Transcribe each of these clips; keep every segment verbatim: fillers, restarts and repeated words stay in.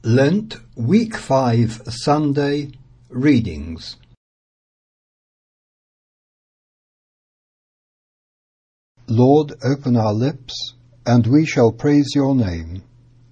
Lent, Week five, Sunday, Readings. Lord, open our lips, and we shall praise your name.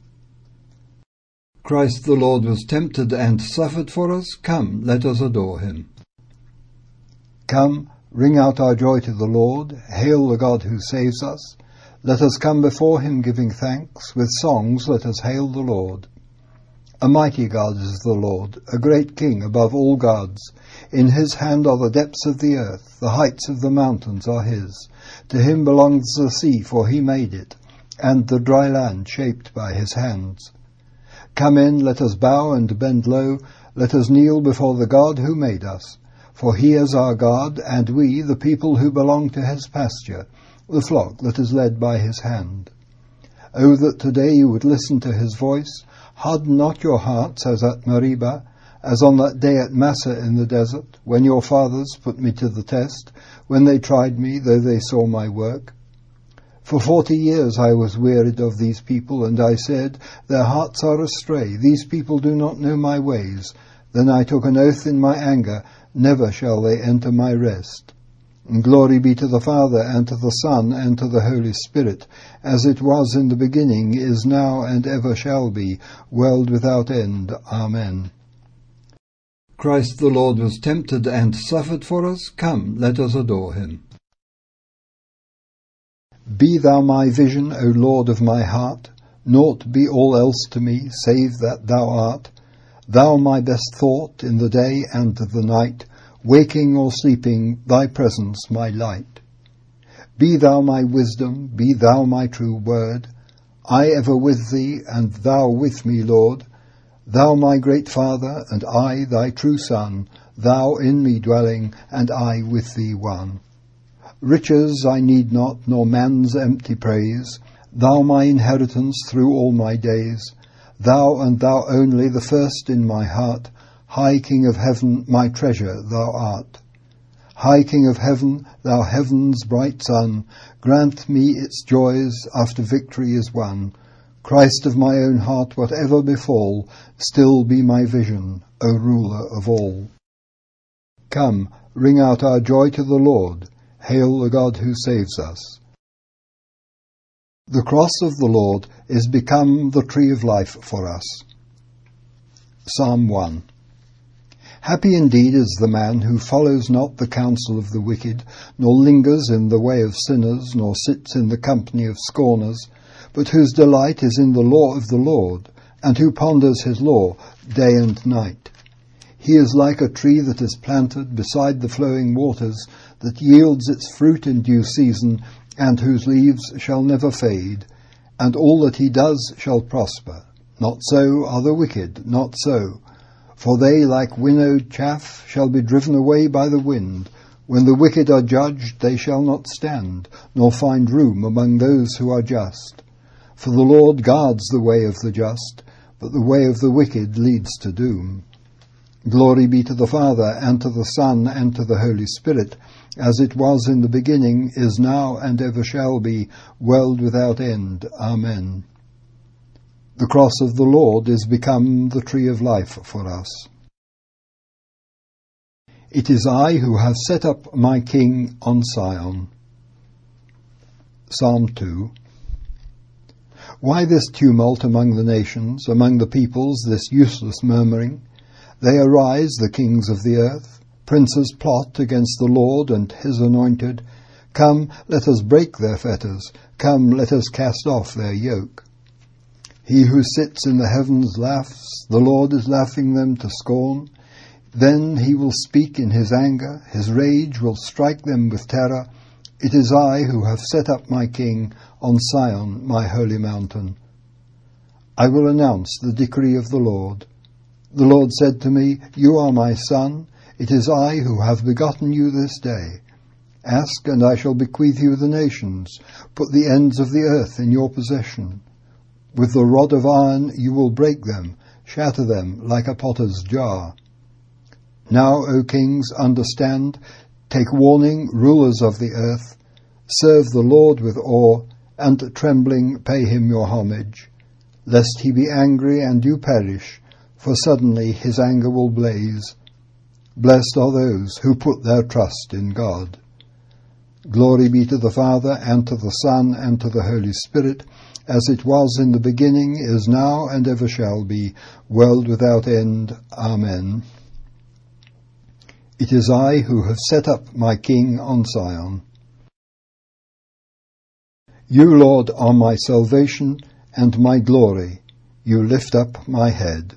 Christ the Lord was tempted and suffered for us. Come, let us adore him. Come, ring out our joy to the Lord. Hail the God who saves us. Let us come before him giving thanks. With songs let us hail the Lord. A mighty God is the Lord, a great King above all gods. In his hand are the depths of the earth, the heights of the mountains are his. To him belongs the sea, for he made it, and the dry land shaped by his hands. Come in, let us bow and bend low, let us kneel before the God who made us. For he is our God, and we, the people who belong to his pasture, the flock that is led by his hand. O that today you would listen to his voice. Harden not your hearts as at Meribah, as on that day at Massah in the desert, when your fathers put me to the test, when they tried me, though they saw my work. For forty years I was wearied of these people, and I said, their hearts are astray, these people do not know my ways. Then I took an oath in my anger, never shall they enter my rest. And glory be to the Father, and to the Son, and to the Holy Spirit, as it was in the beginning, is now, and ever shall be, world without end. Amen. Christ the Lord was tempted and suffered for us. Come, let us adore him. Be thou my vision, O Lord of my heart. Naught be all else to me, save that thou art. Thou my best thought in the day and the night, waking or sleeping, thy presence my light. Be thou my wisdom, be thou my true word. I ever with thee, and thou with me, Lord. Thou my great Father, and I thy true Son, thou in me dwelling, and I with thee one. Riches I need not, nor man's empty praise. Thou my inheritance through all my days. Thou and thou only, the first in my heart. High King of heaven, my treasure thou art. High King of heaven, thou heaven's bright sun, grant me its joys after victory is won. Christ of my own heart, whatever befall, still be my vision, O ruler of all. Come, ring out our joy to the Lord. Hail the God who saves us. The cross of the Lord is become the tree of life for us. Psalm one. Happy indeed is the man who follows not the counsel of the wicked, nor lingers in the way of sinners, nor sits in the company of scorners, but whose delight is in the law of the Lord, and who ponders his law day and night. He is like a tree that is planted beside the flowing waters, that yields its fruit in due season, and whose leaves shall never fade, and all that he does shall prosper. Not so are the wicked, not so. For they, like winnowed chaff, shall be driven away by the wind. When the wicked are judged, they shall not stand, nor find room among those who are just. For the Lord guards the way of the just, but the way of the wicked leads to doom. Glory be to the Father, and to the Son, and to the Holy Spirit, as it was in the beginning, is now, and ever shall be, world without end. Amen. The cross of the Lord is become the tree of life for us. It is I who have set up my King on Sion. Psalm two. Why this tumult among the nations, among the peoples, this useless murmuring? They arise, the kings of the earth. Princes plot against the Lord and his anointed. Come, let us break their fetters. Come, let us cast off their yoke. He who sits in the heavens laughs, the Lord is laughing them to scorn. Then he will speak in his anger, his rage will strike them with terror. It is I who have set up my King on Sion, my holy mountain. I will announce the decree of the Lord. The Lord said to me, You are my son, it is I who have begotten you this day. Ask, and I shall bequeath you the nations, put the ends of the earth in your possession. With the rod of iron you will break them, shatter them like a potter's jar. Now, O kings, understand, take warning, rulers of the earth. Serve the Lord with awe, and trembling pay him your homage. lest he be angry and you perish, for suddenly his anger will blaze. Blessed are those who put their trust in God. Glory be to the Father, and to the Son, and to the Holy Spirit, as it was in the beginning, is now, and ever shall be, world without end. Amen. It is I who have set up my King on Zion. You, Lord, are my salvation and my glory. You lift up my head.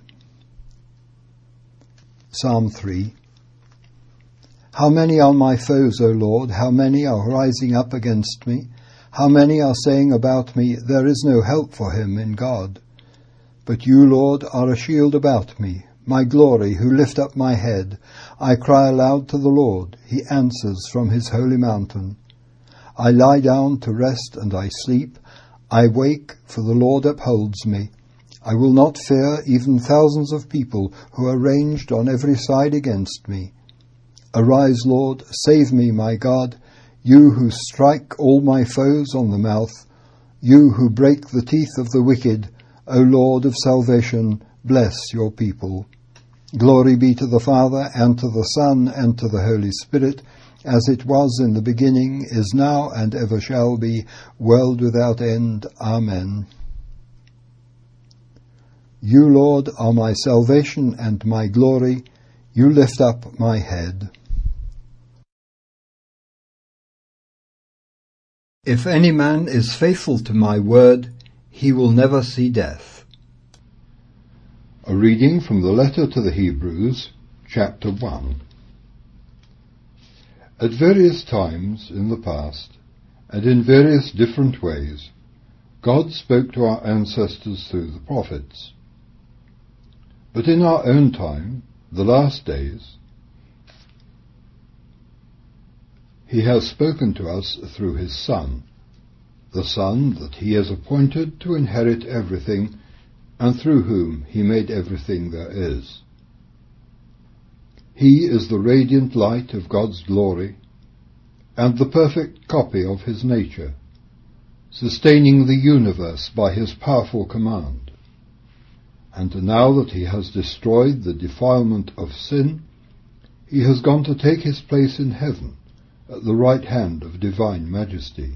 Psalm three. How many are my foes, O Lord? How many are rising up against me? How many are saying about me, there is no help for him in God? But you, Lord, are a shield about me, my glory, who lift up my head. I cry aloud to the Lord. He answers from his holy mountain. I lie down to rest and I sleep. I wake, for the Lord upholds me. I will not fear even thousands of people who are ranged on every side against me. Arise, Lord, save me, my God, you who strike all my foes on the mouth, you who break the teeth of the wicked, O Lord of salvation, bless your people. Glory be to the Father, and to the Son, and to the Holy Spirit, as it was in the beginning, is now, and ever shall be, world without end. Amen. You, Lord, are my salvation and my glory. You lift up my head. If any man is faithful to my word, he will never see death. A reading from the letter to the Hebrews, chapter one. At various times in the past, and in various different ways, God spoke to our ancestors through the prophets. But in our own time, the last days, he has spoken to us through his Son, the Son that he has appointed to inherit everything, and through whom he made everything there is. He is the radiant light of God's glory, and the perfect copy of his nature, sustaining the universe by his powerful command. And now that he has destroyed the defilement of sin, he has gone to take his place in heaven, at the right hand of divine majesty.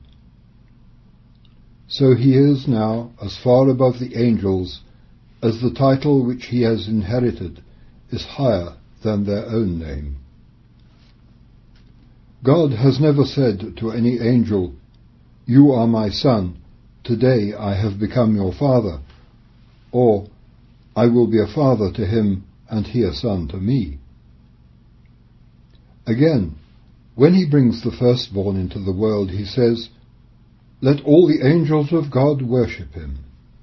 So he is now as far above the angels as the title which he has inherited is higher than their own name. God has never said to any angel, "You are my son, today I have become your father," or, "I will be a father to him and he a son to me." Again, when he brings the firstborn into the world, he says, "Let all the angels of God worship him."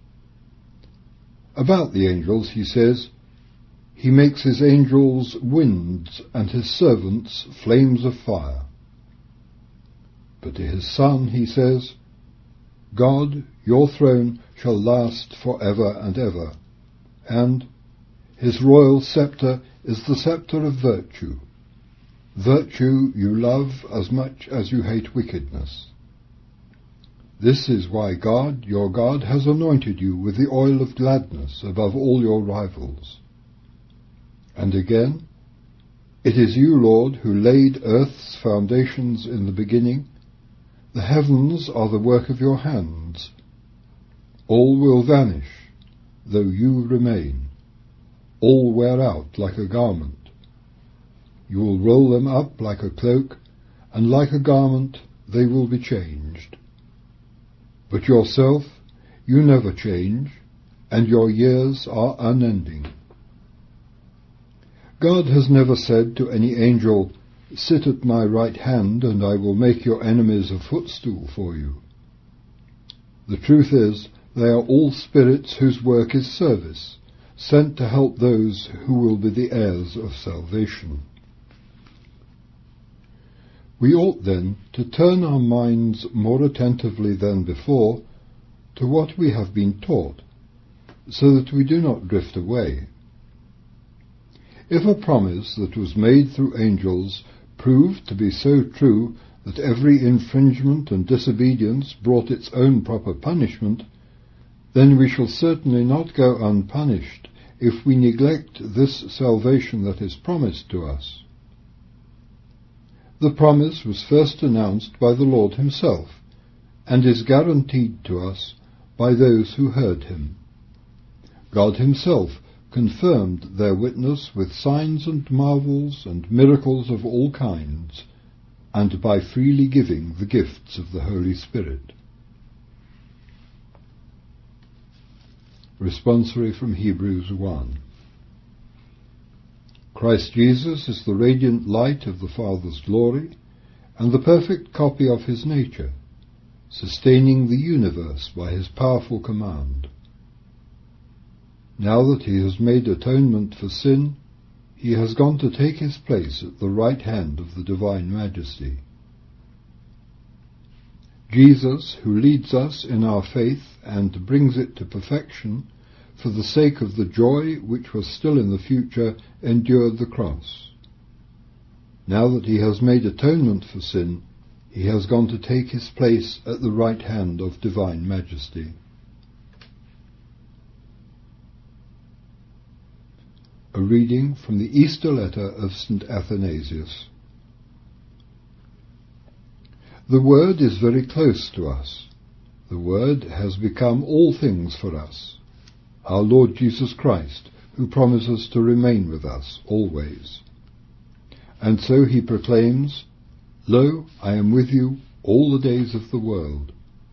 About the angels, he says, "He makes his angels winds and his servants flames of fire." But to his Son he says, "God, your throne shall last for ever and ever," and his royal scepter is the scepter of virtue. Virtue you love as much as you hate wickedness. This is why God, your God, has anointed you with the oil of gladness above all your rivals. And again, "It is you, Lord, who laid earth's foundations in the beginning. The heavens are the work of your hands. All will vanish, though you remain. All wear out like a garment. You will roll them up like a cloak, and like a garment they will be changed. But yourself, you never change, and your years are unending." God has never said to any angel, "Sit at my right hand, and I will make your enemies a footstool for you." The truth is, they are all spirits whose work is service, sent to help those who will be the heirs of salvation. We ought then to turn our minds more attentively than before to what we have been taught, so that we do not drift away. If a promise that was made through angels proved to be so true that every infringement and disobedience brought its own proper punishment, then we shall certainly not go unpunished if we neglect this salvation that is promised to us. The promise was first announced by the Lord himself, and is guaranteed to us by those who heard him. God himself confirmed their witness with signs and marvels and miracles of all kinds, and by freely giving the gifts of the Holy Spirit. Responsory from Hebrews one. Christ Jesus is the radiant light of the Father's glory, and the perfect copy of his nature, sustaining the universe by his powerful command. Now that he has made atonement for sin, he has gone to take his place at the right hand of the divine majesty. Jesus, who leads us in our faith and brings it to perfection, for the sake of the joy which was still in the future, endured the cross. Now that he has made atonement for sin, he has gone to take his place at the right hand of divine majesty. A reading from the Easter letter of Saint Athanasius. The Word is very close to us. The Word has become all things for us. Our Lord Jesus Christ, who promises to remain with us always. And so he proclaims, "Lo, I am with you all the days of the world."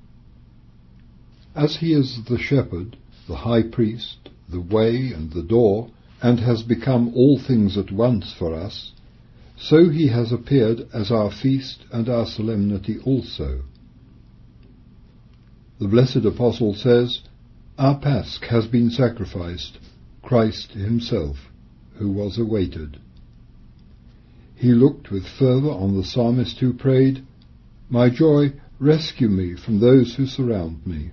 As he is the shepherd, the high priest, the way and the door, and has become all things at once for us, so he has appeared as our feast and our solemnity also. The blessed apostle says, "Our Pasch has been sacrificed, Christ himself, who was awaited." He looked with fervour on the psalmist who prayed, "My joy, rescue me from those who surround me."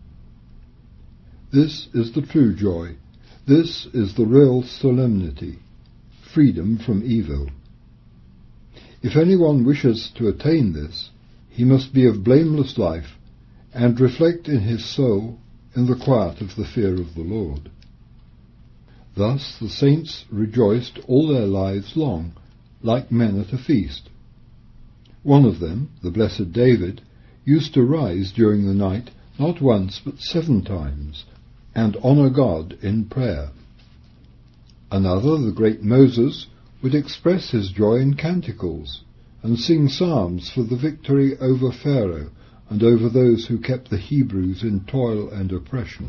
This is the true joy. This is the real solemnity, freedom from evil. If anyone wishes to attain this, he must be of blameless life and reflect in his soul in the quiet of the fear of the Lord. Thus the saints rejoiced all their lives long, like men at a feast. One of them, the blessed David, used to rise during the night not once but seven times, and honour God in prayer. Another, the great Moses, would express his joy in canticles, and sing psalms for the victory over Pharaoh and over those who kept the Hebrews in toil and oppression.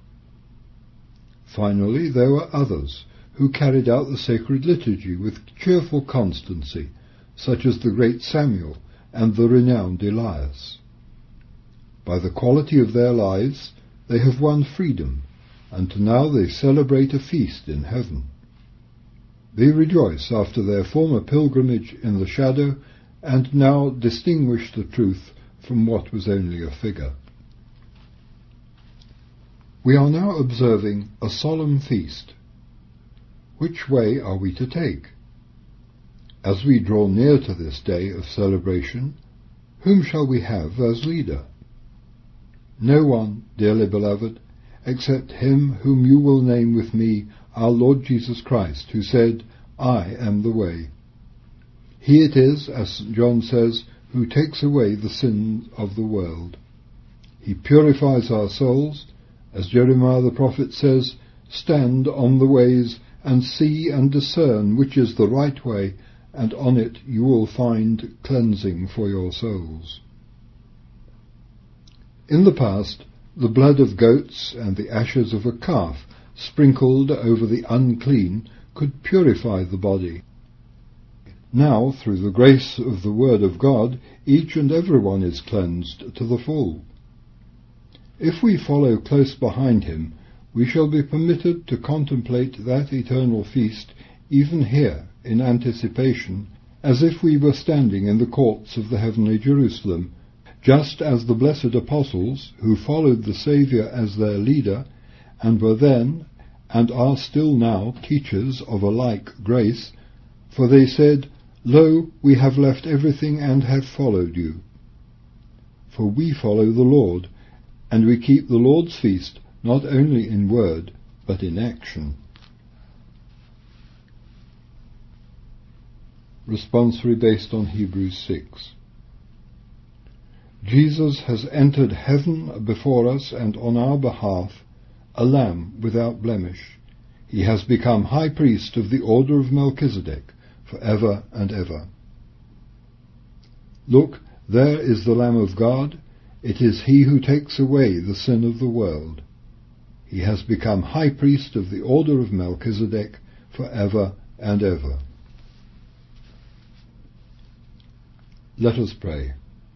Finally, there were others who carried out the sacred liturgy with cheerful constancy, such as the great Samuel and the renowned Elias. By the quality of their lives, they have won freedom, and now they celebrate a feast in heaven. They rejoice after their former pilgrimage in the shadow, and now distinguish the truth from what was only a figure. We are now observing a solemn feast. Which way are we to take? As we draw near to this day of celebration, whom shall we have as leader? No one, dearly beloved, except him whom you will name with me, our Lord Jesus Christ, who said, "I am the way." He it is, as Saint John says, who takes away the sin of the world. He purifies our souls, as Jeremiah the prophet says, "Stand on the ways and see and discern which is the right way, and on it you will find cleansing for your souls." In the past, the blood of goats and the ashes of a calf sprinkled over the unclean could purify the body. Now, through the grace of the Word of God, each and every one is cleansed to the full. If we follow close behind him, we shall be permitted to contemplate that eternal feast even here in anticipation, as if we were standing in the courts of the heavenly Jerusalem, just as the blessed apostles, who followed the Saviour as their leader, and were then, and are still now, teachers of a like grace, for they said, "Lo, we have left everything and have followed you." For we follow the Lord, and we keep the Lord's feast not only in word, but in action. Responsory based on Hebrews six. Jesus has entered heaven before us and on our behalf, a lamb without blemish. He has become high priest of the order of Melchizedek, for ever and ever. Look, there is the Lamb of God. It is he who takes away the sin of the world. He has become high priest of the order of Melchizedek, for ever and ever. Let us pray.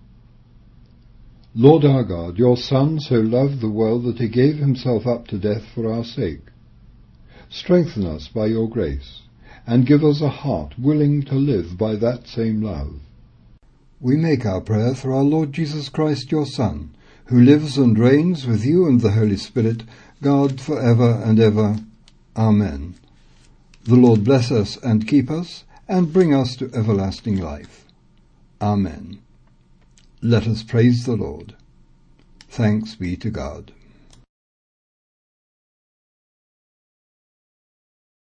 Lord our God, your Son so loved the world that he gave himself up to death for our sake. Strengthen us by your grace, and give us a heart willing to live by that same love. We make our prayer through our Lord Jesus Christ, your Son, who lives and reigns with you and the Holy Spirit, God, for ever and ever. Amen. The Lord bless us and keep us, and bring us to everlasting life. Amen. Let us praise the Lord. Thanks be to God.